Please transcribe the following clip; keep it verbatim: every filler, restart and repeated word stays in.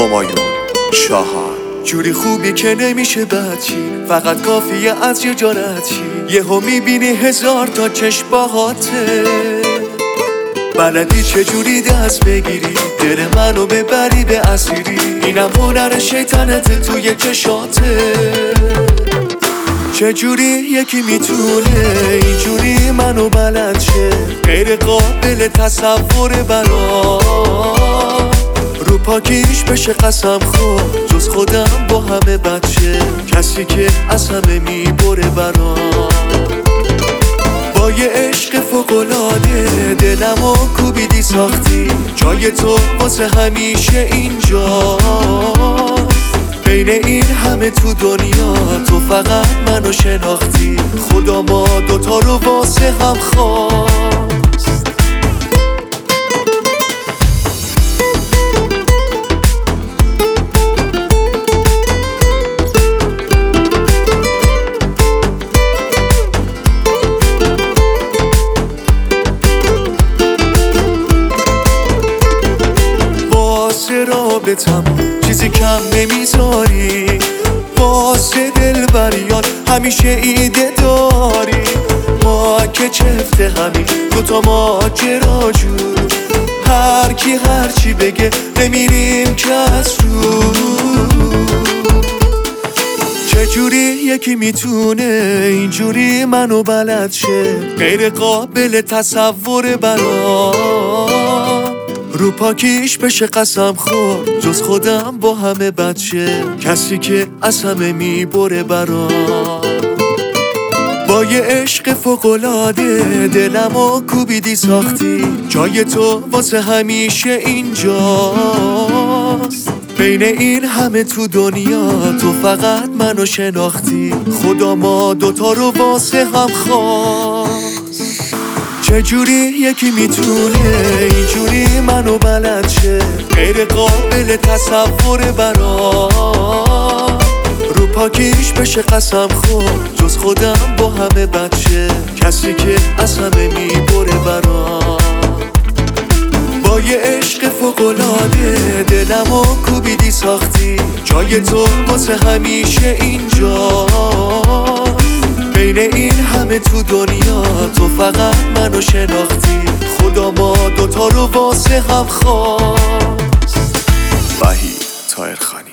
همایون شاهان. جوری خوبی که نمیشه بچی، فقط کافیه از یه جا رد شی، یهو میبینی هزار تا چشم باهاته. بلدی چجوری دست بگیری، دل منو ببری به اسیری، اینم هنر شیطنت توی چشاته. چجوری یکی میتونه اینجوری منو بلد شه، غیر قابل تصور برام. رو پاکیش بشه قسم خور، جز خودم با همه بچه، کسی که از همه میبره برام. با یه عشق فوق‌العاده دلمو کوبیدی ساختی، جای تو واسه همیشه اینجا. بین این همه تو دنیا تو فقط منو شناختی، خدا ما دوتا رو واسه هم خواست. واسه رابطم چیزی کم نمیذاری، واسه دل بریان همیشه ایده داری. ما که چفته همین دوتا ماجرا جور، هر کی هر چی بگه نمیریم کس رو. چجوری یکی میتونه اینجوری منو بلد شه، غیر قابل تصور برام. رو پاکیش بشه قسم خور، جز خودم با همه بچه، کسی که از همه میبره برام. با یه عشق فوق‌العاده دلمو کوبیدی ساختی، جای تو واسه همیشه اینجاست. بین این همه تو دنیا تو فقط منو شناختی، خدا ما دوتا رو واسه هم خواست. چجوری یکی میتونه اینجوری منو بلد شه، غیر قابل تصور برام. رو پاکیش بشه قسم خور، جز خودم با همه بچه، کسی که از همه میبره برام. با یه عشق فوق‌العاده دلمو کوبیدی ساختی، جای تو واسه همیشه اینجا. بین این همه تو دنیا تو فقط منو شناختی، خدا ما دوتا رو واسه هم خواست. وحید طاهرخانی.